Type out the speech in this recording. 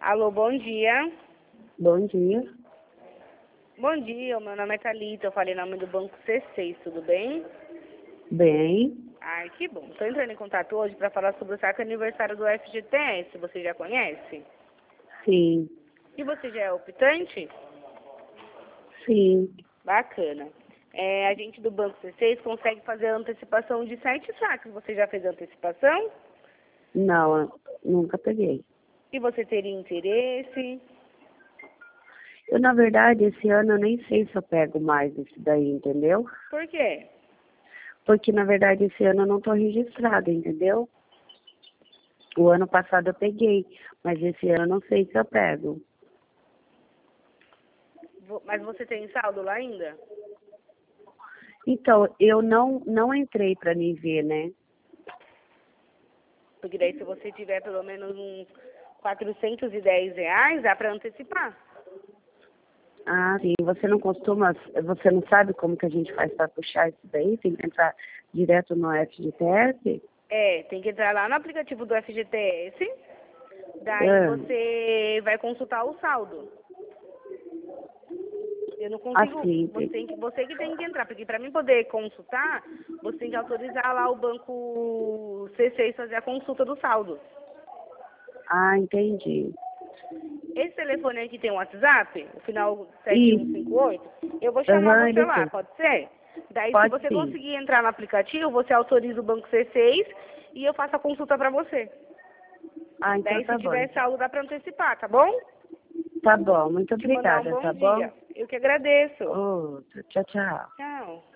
Alô, bom dia. Bom dia. Bom dia, o meu nome é Thalita, eu falei em nome do Banco C6, tudo bem? Bem, Ai, que bom. Estou entrando em contato hoje para falar sobre o saque aniversário do FGTS, você já conhece? sim, E você já é optante? sim. Bacana. A gente do Banco C6 consegue fazer a antecipação de 7 saques. Você já fez a antecipação? Não, eu nunca peguei. E você teria interesse? Eu, na verdade, esse ano eu nem sei se eu pego mais isso daí, entendeu? Por quê? Porque, na verdade, esse ano eu não estou registrada, entendeu? O ano passado eu peguei, mas esse ano eu não sei se eu pego. Mas você tem saldo lá ainda? Então, eu não entrei para me ver, né? Porque daí se você tiver pelo menos uns R$ 410, dá para antecipar. Ah, sim. Você não sabe como que a gente faz para puxar isso daí? Tem que entrar direto no FGTS? Tem que entrar lá no aplicativo do FGTS, daí Ah, você vai consultar o saldo. Eu não consigo, assim, você que tem que entrar, porque para mim poder consultar, você tem que autorizar lá o banco C6 fazer a consulta do saldo. Ah, entendi. Esse telefone aqui tem um WhatsApp, o final Isso. 7158, eu vou chamar Aham, você ele lá, tem. pode ser? Daí se Pode você sim. conseguir entrar no aplicativo, você autoriza o banco C6 e eu faço a consulta para você. Ah, então Daí se tá bom. tiver saldo dá para antecipar, tá bom? Tá bom, muito Te mandar um obrigada, bom tá bom? dia. Eu que agradeço. Outro. Tchau, tchau. Tchau.